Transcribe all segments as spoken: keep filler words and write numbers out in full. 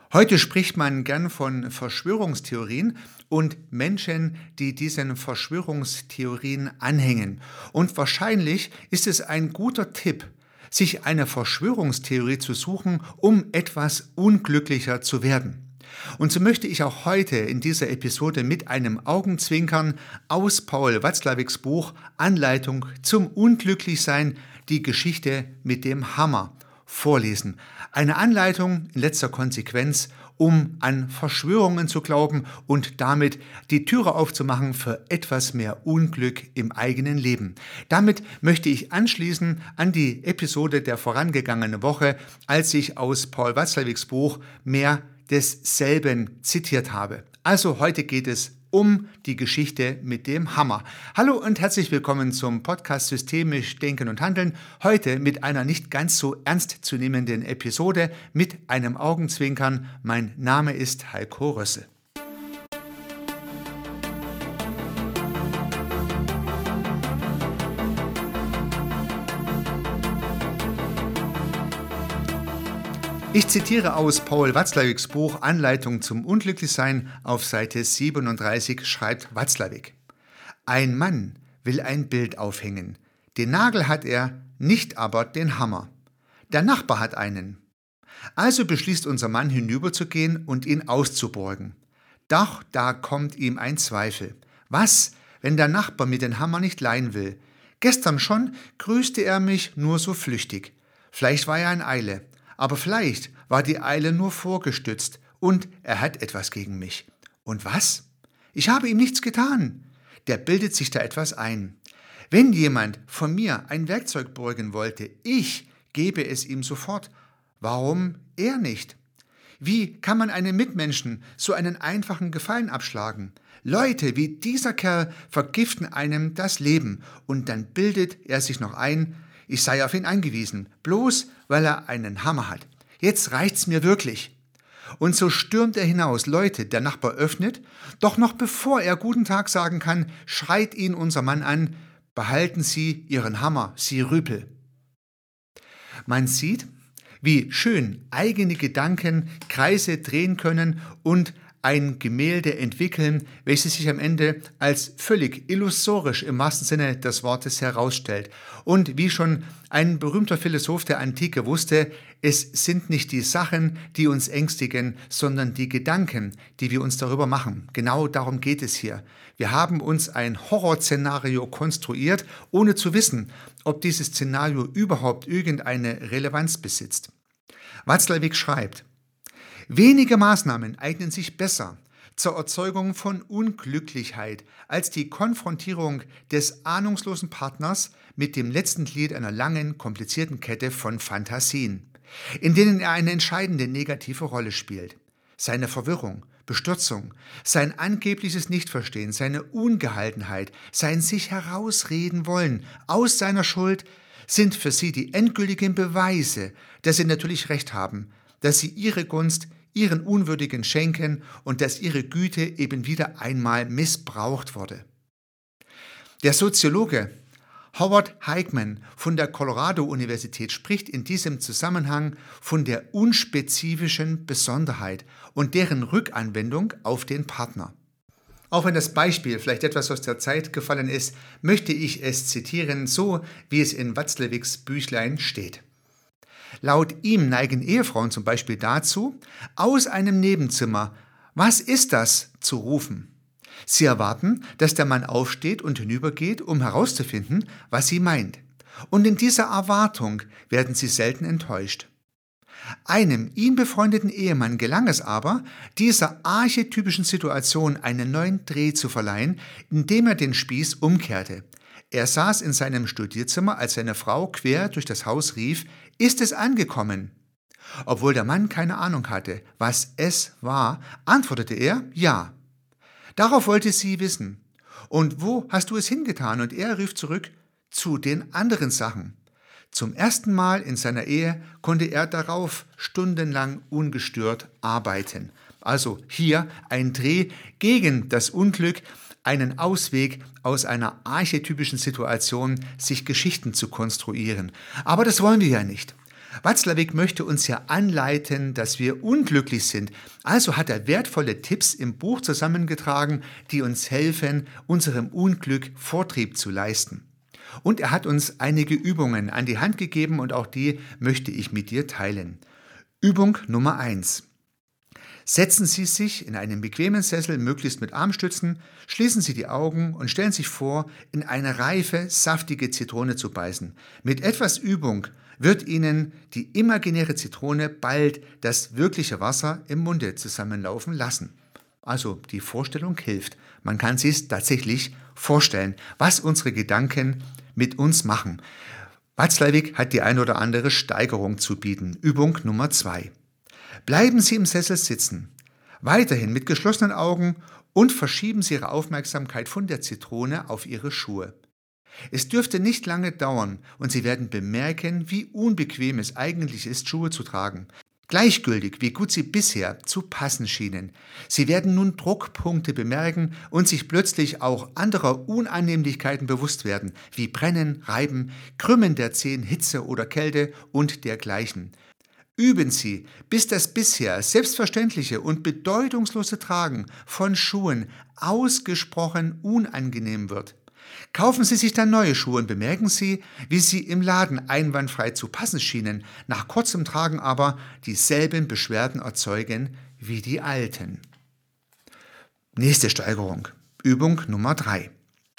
Heute spricht man gern von Verschwörungstheorien und Menschen, die diesen Verschwörungstheorien anhängen. Und wahrscheinlich ist es ein guter Tipp, sich eine Verschwörungstheorie zu suchen, um etwas unglücklicher zu werden. Und so möchte ich auch heute in dieser Episode mit einem Augenzwinkern aus Paul Watzlawicks Buch Anleitung zum Unglücklichsein, die Geschichte mit dem Hammer, vorlesen. Eine Anleitung in letzter Konsequenz, um an Verschwörungen zu glauben und damit die Türe aufzumachen für etwas mehr Unglück im eigenen Leben. Damit möchte ich anschließen an die Episode der vorangegangenen Woche, als ich aus Paul Watzlawicks Buch mehr desselben zitiert habe. Also heute geht es um die Geschichte mit dem Hammer. Hallo und herzlich willkommen zum Podcast Systemisch Denken und Handeln. Heute mit einer nicht ganz so ernstzunehmenden Episode mit einem Augenzwinkern. Mein Name ist Heiko Rösse. Ich zitiere aus Paul Watzlawicks Buch Anleitung zum Unglücklichsein. Auf Seite siebenunddreißig schreibt Watzlawick: Ein Mann will ein Bild aufhängen. Den Nagel hat er, nicht aber den Hammer. Der Nachbar hat einen. Also beschließt unser Mann hinüberzugehen und ihn auszuborgen. Doch da kommt ihm ein Zweifel. Was, wenn der Nachbar mir den Hammer nicht leihen will? Gestern schon grüßte er mich nur so flüchtig. Vielleicht war er in Eile. Aber vielleicht war die Eile nur vorgestützt und er hat etwas gegen mich. Und was? Ich habe ihm nichts getan. Der bildet sich da etwas ein. Wenn jemand von mir ein Werkzeug borgen wollte, ich gebe es ihm sofort. Warum er nicht? Wie kann man einem Mitmenschen so einen einfachen Gefallen abschlagen? Leute wie dieser Kerl vergiften einem das Leben und dann bildet er sich noch ein, ich sei auf ihn angewiesen, bloß weil er einen Hammer hat. Jetzt reicht's mir wirklich. Und so stürmt er hinaus. Leute, der Nachbar öffnet, doch noch bevor er guten Tag sagen kann, schreit ihn unser Mann an: Behalten Sie Ihren Hammer, Sie Rüpel. Man sieht, wie schön eigene Gedanken Kreise drehen können und ein Gemälde entwickeln, welches sich am Ende als völlig illusorisch im wahrsten Sinne des Wortes herausstellt. Und wie schon ein berühmter Philosoph der Antike wusste, es sind nicht die Sachen, die uns ängstigen, sondern die Gedanken, die wir uns darüber machen. Genau darum geht es hier. Wir haben uns ein Horrorszenario konstruiert, ohne zu wissen, ob dieses Szenario überhaupt irgendeine Relevanz besitzt. Watzlawick schreibt: Wenige Maßnahmen eignen sich besser zur Erzeugung von Unglücklichkeit als die Konfrontierung des ahnungslosen Partners mit dem letzten Glied einer langen, komplizierten Kette von Fantasien, in denen er eine entscheidende negative Rolle spielt. Seine Verwirrung, Bestürzung, sein angebliches Nichtverstehen, seine Ungehaltenheit, sein sich herausreden wollen aus seiner Schuld sind für sie die endgültigen Beweise, dass sie natürlich recht haben, dass sie ihre Gunst ihren Unwürdigen schenken und dass ihre Güte eben wieder einmal missbraucht wurde. Der Soziologe Howard Heickman von der Colorado-Universität spricht in diesem Zusammenhang von der unspezifischen Besonderheit und deren Rückanwendung auf den Partner. Auch wenn das Beispiel vielleicht etwas aus der Zeit gefallen ist, möchte ich es zitieren, so wie es in Watzlawicks Büchlein steht. Laut ihm neigen Ehefrauen zum Beispiel dazu, aus einem Nebenzimmer „Was ist das?" zu rufen. Sie erwarten, dass der Mann aufsteht und hinübergeht, um herauszufinden, was sie meint. Und in dieser Erwartung werden sie selten enttäuscht. Einem ihm befreundeten Ehemann gelang es aber, dieser archetypischen Situation einen neuen Dreh zu verleihen, indem er den Spieß umkehrte. Er saß in seinem Studierzimmer, als seine Frau quer durch das Haus rief: Ist es angekommen? Obwohl der Mann keine Ahnung hatte, was es war, antwortete er: Ja. Darauf wollte sie wissen: Und wo hast du es hingetan? Und er rief zurück: Zu den anderen Sachen. Zum ersten Mal in seiner Ehe konnte er darauf stundenlang ungestört arbeiten. Also hier ein Dreh gegen das Unglück, einen Ausweg aus einer archetypischen Situation, sich Geschichten zu konstruieren. Aber das wollen wir ja nicht. Watzlawick möchte uns ja anleiten, dass wir unglücklich sind. Also hat er wertvolle Tipps im Buch zusammengetragen, die uns helfen, unserem Unglück Vortrieb zu leisten. Und er hat uns einige Übungen an die Hand gegeben und auch die möchte ich mit dir teilen. Übung Nummer eins. Setzen Sie sich in einen bequemen Sessel, möglichst mit Armstützen, schließen Sie die Augen und stellen sich vor, in eine reife, saftige Zitrone zu beißen. Mit etwas Übung wird Ihnen die imaginäre Zitrone bald das wirkliche Wasser im Munde zusammenlaufen lassen. Also die Vorstellung hilft. Man kann sich es tatsächlich vorstellen, was unsere Gedanken mit uns machen. Watzlawick hat die ein oder andere Steigerung zu bieten. Übung Nummer zwei. Bleiben Sie im Sessel sitzen, weiterhin mit geschlossenen Augen und verschieben Sie Ihre Aufmerksamkeit von der Zitrone auf Ihre Schuhe. Es dürfte nicht lange dauern und Sie werden bemerken, wie unbequem es eigentlich ist, Schuhe zu tragen. Gleichgültig, wie gut sie bisher zu passen schienen. Sie werden nun Druckpunkte bemerken und sich plötzlich auch anderer Unannehmlichkeiten bewusst werden, wie Brennen, Reiben, Krümmen der Zehen, Hitze oder Kälte und dergleichen. Üben Sie, bis das bisher selbstverständliche und bedeutungslose Tragen von Schuhen ausgesprochen unangenehm wird. Kaufen Sie sich dann neue Schuhe und bemerken Sie, wie sie im Laden einwandfrei zu passen schienen, nach kurzem Tragen aber dieselben Beschwerden erzeugen wie die alten. Nächste Steigerung. Übung Nummer drei.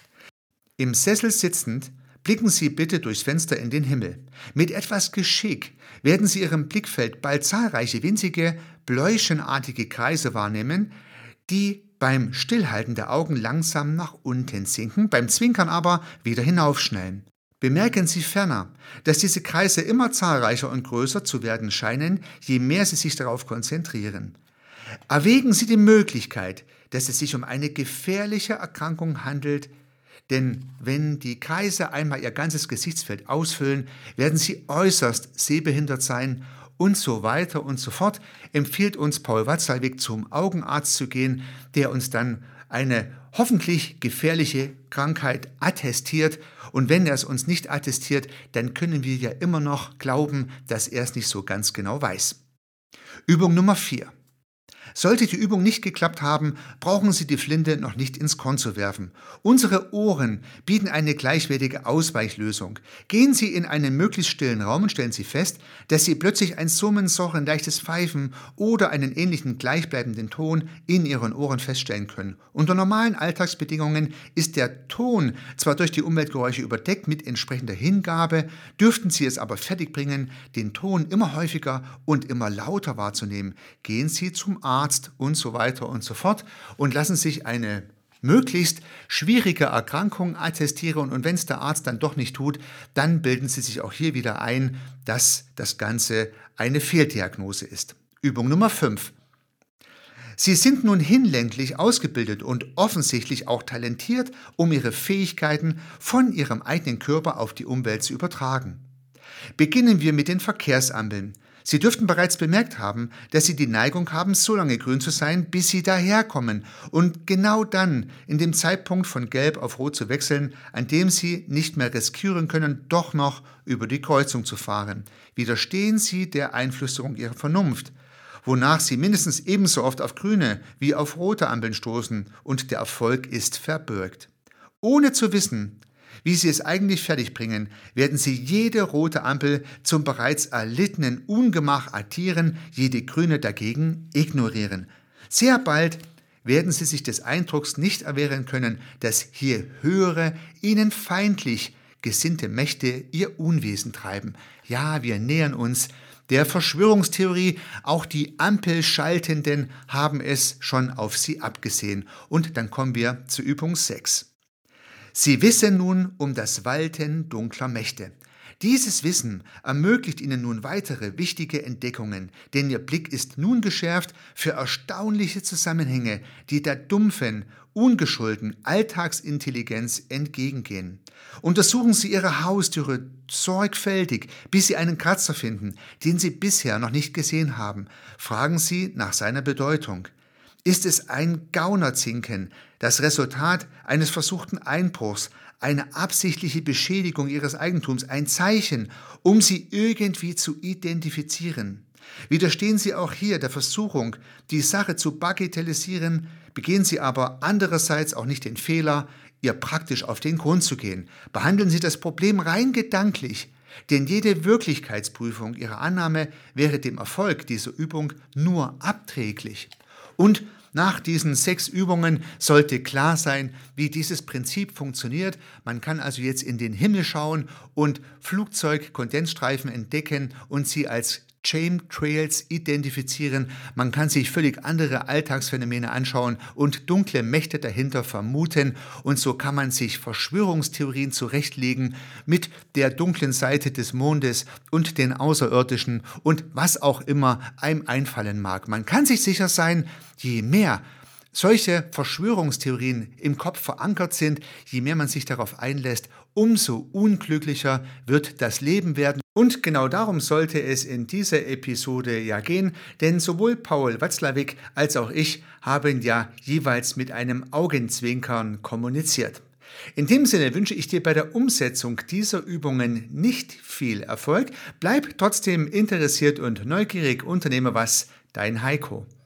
Im Sessel sitzend blicken Sie bitte durchs Fenster in den Himmel. Mit etwas Geschick werden Sie Ihrem Blickfeld bald zahlreiche winzige, bläuschenartige Kreise wahrnehmen, die beim Stillhalten der Augen langsam nach unten sinken, beim Zwinkern aber wieder hinaufschnellen. Bemerken Sie ferner, dass diese Kreise immer zahlreicher und größer zu werden scheinen, je mehr Sie sich darauf konzentrieren. Erwägen Sie die Möglichkeit, dass es sich um eine gefährliche Erkrankung handelt, denn wenn die Kreise einmal ihr ganzes Gesichtsfeld ausfüllen, werden sie äußerst sehbehindert sein und so weiter und so fort, empfiehlt uns Paul Watzlawick zum Augenarzt zu gehen, der uns dann eine hoffentlich gefährliche Krankheit attestiert. Und wenn er es uns nicht attestiert, dann können wir ja immer noch glauben, dass er es nicht so ganz genau weiß. Übung Nummer vier. Sollte die Übung nicht geklappt haben, brauchen Sie die Flinte noch nicht ins Korn zu werfen. Unsere Ohren bieten eine gleichwertige Ausweichlösung. Gehen Sie in einen möglichst stillen Raum und stellen Sie fest, dass Sie plötzlich ein Summen, Surren, leichtes Pfeifen oder einen ähnlichen gleichbleibenden Ton in Ihren Ohren feststellen können. Unter normalen Alltagsbedingungen ist der Ton zwar durch die Umweltgeräusche überdeckt mit entsprechender Hingabe, dürften Sie es aber fertigbringen, den Ton immer häufiger und immer lauter wahrzunehmen. Gehen Sie zum Arzt und so weiter und so fort und lassen sich eine möglichst schwierige Erkrankung attestieren und wenn es der Arzt dann doch nicht tut, dann bilden Sie sich auch hier wieder ein, dass das Ganze eine Fehldiagnose ist. Übung Nummer fünf. Sie sind nun hinlänglich ausgebildet und offensichtlich auch talentiert, um Ihre Fähigkeiten von Ihrem eigenen Körper auf die Umwelt zu übertragen. Beginnen wir mit den Verkehrsampeln. Sie dürften bereits bemerkt haben, dass Sie die Neigung haben, so lange grün zu sein, bis Sie daherkommen und genau dann, in dem Zeitpunkt von Gelb auf Rot zu wechseln, an dem Sie nicht mehr riskieren können, doch noch über die Kreuzung zu fahren. Widerstehen Sie der Einflüsterung Ihrer Vernunft, wonach Sie mindestens ebenso oft auf grüne wie auf rote Ampeln stoßen und der Erfolg ist verbürgt. Ohne zu wissen, wie Sie es eigentlich fertigbringen, werden Sie jede rote Ampel zum bereits erlittenen Ungemach addieren, jede grüne dagegen ignorieren. Sehr bald werden Sie sich des Eindrucks nicht erwehren können, dass hier höhere, Ihnen feindlich gesinnte Mächte ihr Unwesen treiben. Ja, wir nähern uns der Verschwörungstheorie, auch die Ampelschaltenden haben es schon auf Sie abgesehen. Und dann kommen wir zu Übung sechs. Sie wissen nun um das Walten dunkler Mächte. Dieses Wissen ermöglicht Ihnen nun weitere wichtige Entdeckungen, denn Ihr Blick ist nun geschärft für erstaunliche Zusammenhänge, die der dumpfen, ungeschulten Alltagsintelligenz entgegengehen. Untersuchen Sie Ihre Haustüre sorgfältig, bis Sie einen Kratzer finden, den Sie bisher noch nicht gesehen haben. Fragen Sie nach seiner Bedeutung. ist es ein Gaunerzinken, das Resultat eines versuchten Einbruchs, eine absichtliche Beschädigung ihres Eigentums, ein Zeichen, um sie irgendwie zu identifizieren. Widerstehen Sie auch hier der Versuchung, die Sache zu bagatellisieren, begehen Sie aber andererseits auch nicht den Fehler, ihr praktisch auf den Grund zu gehen. Behandeln Sie das Problem rein gedanklich, denn jede Wirklichkeitsprüfung Ihrer Annahme wäre dem Erfolg dieser Übung nur abträglich. Und nach diesen sechs Übungen sollte klar sein, wie dieses Prinzip funktioniert. Man kann also jetzt in den Himmel schauen und Flugzeugkondensstreifen entdecken und sie als Chemtrails identifizieren. Man kann sich völlig andere Alltagsphänomene anschauen und dunkle Mächte dahinter vermuten. Und so kann man sich Verschwörungstheorien zurechtlegen mit der dunklen Seite des Mondes und den Außerirdischen und was auch immer einem einfallen mag. Man kann sich sicher sein, je mehr solche Verschwörungstheorien im Kopf verankert sind, je mehr man sich darauf einlässt, umso unglücklicher wird das Leben werden. Und genau darum sollte es in dieser Episode ja gehen, denn sowohl Paul Watzlawick als auch ich haben ja jeweils mit einem Augenzwinkern kommuniziert. In dem Sinne wünsche ich dir bei der Umsetzung dieser Übungen nicht viel Erfolg. Bleib trotzdem interessiert und neugierig, unternehme was, dein Heiko.